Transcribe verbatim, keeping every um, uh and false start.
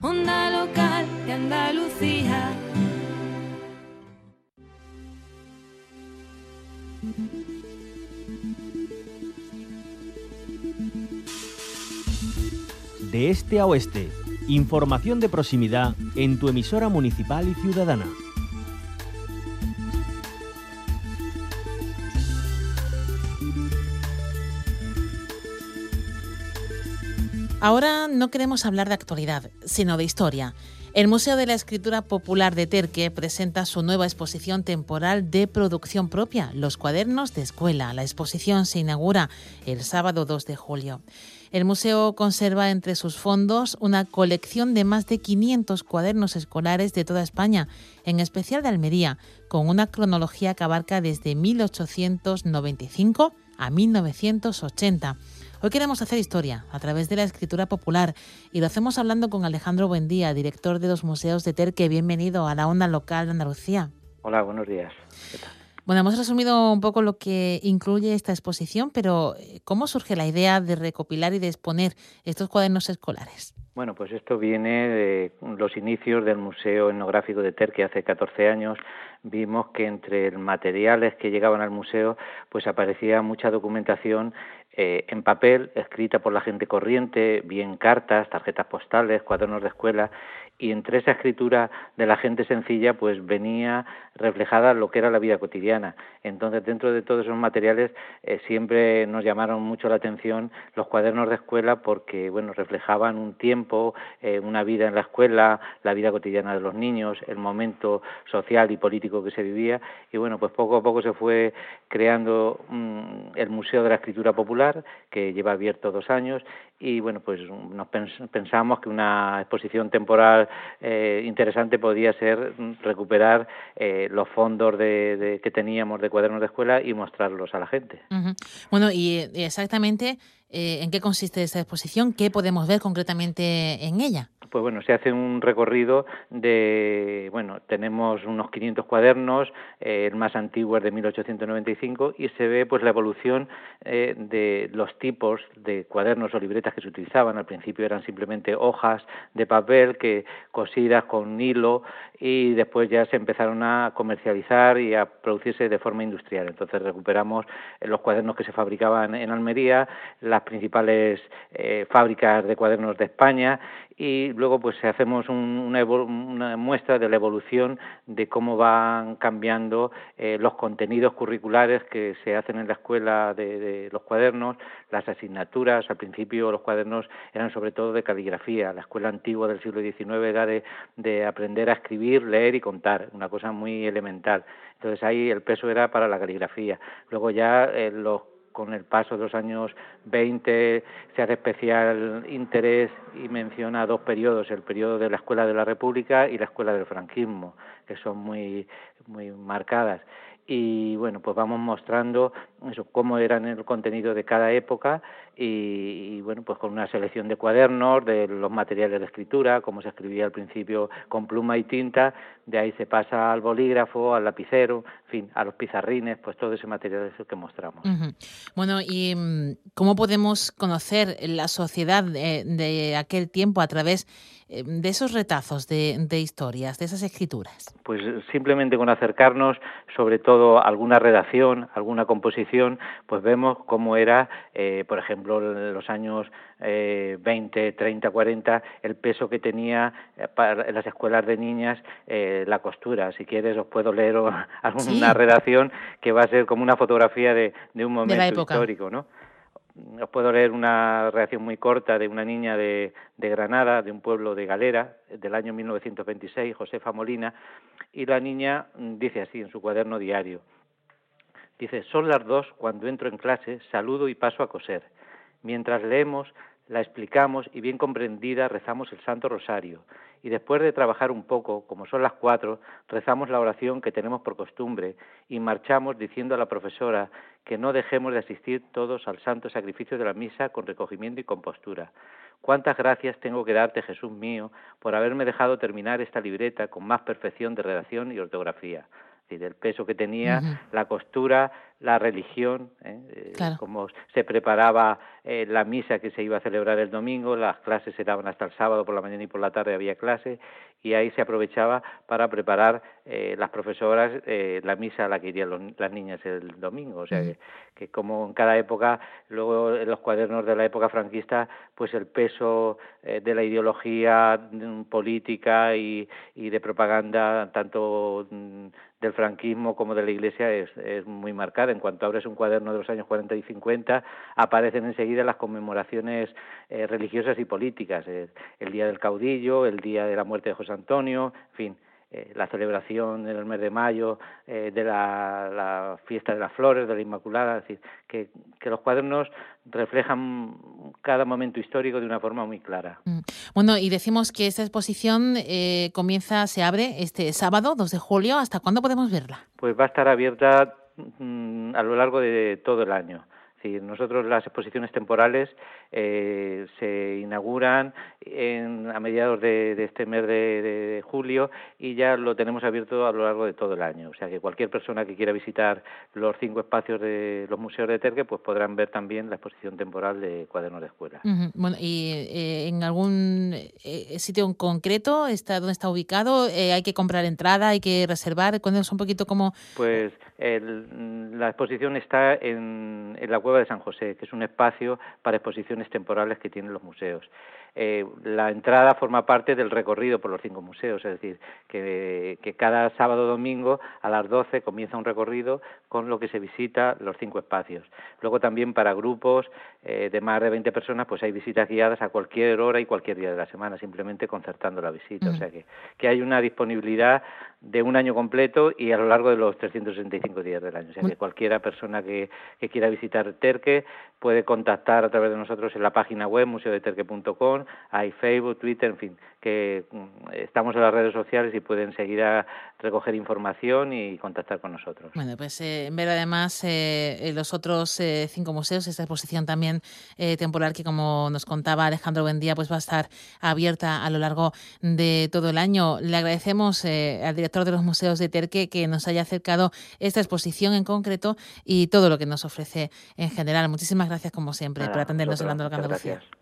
Onda local de Andalucía. De este a oeste, información de proximidad en tu emisora municipal y ciudadana. Ahora no queremos hablar de actualidad, sino de historia. El Museo de la Escritura Popular de Terque presenta su nueva exposición temporal de producción propia, Los Cuadernos de Escuela. La exposición se inaugura el sábado dos de julio. El museo conserva entre sus fondos una colección de más de quinientos cuadernos escolares de toda España, en especial de Almería, con una cronología que abarca desde mil ochocientos noventa y cinco a mil novecientos ochenta. Hoy queremos hacer historia a través de la escritura popular y lo hacemos hablando con Alejandro Buendía, director de los museos de Terque. Bienvenido a la Onda Local de Andalucía. Hola, buenos días. ¿Qué tal? Bueno, hemos resumido un poco lo que incluye esta exposición, pero ¿cómo surge la idea de recopilar y de exponer estos cuadernos escolares? Bueno, pues esto viene de los inicios del Museo Etnográfico de Terque hace catorce años. Vimos que entre materiales que llegaban al museo pues aparecía mucha documentación eh, en papel, escrita por la gente corriente, bien cartas, tarjetas postales, cuadernos de escuela, y entre esa escritura de la gente sencilla pues venía reflejada lo que era la vida cotidiana. Entonces, dentro de todos esos materiales eh, siempre nos llamaron mucho la atención los cuadernos de escuela porque, bueno, reflejaban un tiempo, eh, una vida en la escuela, la vida cotidiana de los niños, el momento social y político que se vivía, y bueno, pues poco a poco se fue creando mmm, el Museo de la Escritura Popular, que lleva abierto dos años, y bueno, pues nos pens- pensamos que una exposición temporal eh, interesante podía ser recuperar eh, los fondos de, de, que teníamos de cuadernos de escuela y mostrarlos a la gente. Uh-huh. Bueno, y exactamente eh, ¿en qué consiste esta exposición? ¿Qué podemos ver concretamente en ella? Pues bueno, se hace un recorrido de, bueno, tenemos unos quinientos cuadernos, eh, el más antiguo es de mil ochocientos noventa y cinco, y se ve pues la evolución eh, de los tipos de cuadernos o libretas que se utilizaban. Al principio eran simplemente hojas de papel que cosidas con hilo, y después ya se empezaron a comercializar y a producirse de forma industrial. Entonces recuperamos los cuadernos que se fabricaban en Almería, las principales eh, fábricas de cuadernos de España, y luego pues hacemos un, una, una muestra de la evolución de cómo van cambiando eh, los contenidos curriculares que se hacen en la escuela de, de los cuadernos, las asignaturas. Al principio los cuadernos eran sobre todo de caligrafía. La escuela antigua del siglo diecinueve era de, de aprender a escribir, leer y contar, una cosa muy elemental. Entonces ahí el peso era para la caligrafía. Luego ya eh, los con el paso de los años veinte se hace especial interés y menciona dos periodos, el periodo de la Escuela de la República y la Escuela del Franquismo, que son muy, muy marcadas. Y bueno, pues vamos mostrando eso, cómo era el contenido de cada época, y, y bueno, pues con una selección de cuadernos, de los materiales de escritura, como se escribía al principio con pluma y tinta, de ahí se pasa al bolígrafo, al lapicero, en fin, a los pizarrines, pues todo ese material es el que mostramos. Uh-huh. Bueno, ¿y cómo podemos conocer la sociedad de, de aquel tiempo a través de esos retazos de, de historias, de esas escrituras? Pues simplemente con acercarnos, sobre todo a alguna redacción, alguna composición, pues vemos cómo era, eh, por ejemplo, en los años eh, veinte, treinta, cuarenta, el peso que tenía eh, para, en las escuelas de niñas eh, la costura. Si quieres os puedo leer alguna sí. redacción que va a ser como una fotografía de, de un momento de histórico, ¿no? Os puedo leer una redacción muy corta de una niña de, de Granada, de un pueblo de Galera, del año mil novecientos veintiséis, Josefa Molina, y la niña dice así en su cuaderno diario. Dice: son las dos cuando entro en clase, saludo y paso a coser. Mientras leemos, la explicamos y bien comprendida rezamos el Santo Rosario. Y después de trabajar un poco, como son las cuatro, rezamos la oración que tenemos por costumbre y marchamos diciendo a la profesora que no dejemos de asistir todos al santo sacrificio de la misa con recogimiento y compostura. Cuántas gracias tengo que darte, Jesús mío, por haberme dejado terminar esta libreta con más perfección de redacción y ortografía. Del peso que tenía uh-huh. la costura, la religión, ¿eh? Claro. Cómo se preparaba eh, la misa que se iba a celebrar el domingo, las clases se daban hasta el sábado por la mañana y por la tarde había clase, y ahí se aprovechaba para preparar eh, las profesoras eh, la misa a la que irían los, las niñas el domingo. O sea, uh-huh. que, que como en cada época, luego en los cuadernos de la época franquista, pues el peso eh, de la ideología mm, política y, y de propaganda, tanto mm, del franquismo como de la Iglesia, es, es muy marcada. En cuanto abres un cuaderno de los años cuarenta y cincuenta, aparecen enseguida las conmemoraciones eh, religiosas y políticas, eh, el Día del Caudillo, el Día de la muerte de José Antonio, en fin, eh, la celebración en el mes de mayo eh, de la, la fiesta de las flores, de la Inmaculada, es decir, que, que los cuadernos reflejan cada momento histórico de una forma muy clara. Bueno, y decimos que esta exposición eh, comienza, se abre este sábado, dos de julio. ¿Hasta cuándo podemos verla? Pues va a estar abierta mmm, a lo largo de todo el año. Sí, nosotros las exposiciones temporales eh, se inauguran en, a mediados de, de este mes de, de julio y ya lo tenemos abierto a lo largo de todo el año. O sea que cualquier persona que quiera visitar los cinco espacios de los museos de Terque, pues podrán ver también la exposición temporal de cuadernos de escuela. Uh-huh. Bueno, ¿y eh, en algún eh, sitio en concreto está dónde está ubicado? Eh, ¿Hay que comprar entrada? ¿Hay que reservar? Cuéntanos un poquito cómo... Pues el, la exposición está en, en la Cueva de San José, que es un espacio para exposiciones temporales que tienen los museos. Eh, la entrada forma parte del recorrido por los cinco museos, es decir, que, que cada sábado o domingo a las doce comienza un recorrido con lo que se visita los cinco espacios. Luego también para grupos eh, de más de veinte personas, pues hay visitas guiadas a cualquier hora y cualquier día de la semana, simplemente concertando la visita. Uh-huh. O sea que, que hay una disponibilidad de un año completo y a lo largo de los trescientos sesenta y cinco días del año. O sea que cualquiera persona que, que quiera visitar Terque puede contactar a través de nosotros en la página web museo de terque punto com, hay Facebook, Twitter, en fin, que estamos en las redes sociales y pueden enseguida recoger información y contactar con nosotros. Bueno, pues eh, ver además eh, los otros eh, cinco museos, esta exposición también eh, temporal que, como nos contaba Alejandro Buendía, pues va a estar abierta a lo largo de todo el año. Le agradecemos eh, al director de los museos de Terque que nos haya acercado esta exposición en concreto y todo lo que nos ofrece en general. Muchísimas gracias, como siempre, Nada, por atendernos en nosotros, Hablando de Andalucía. Gracias.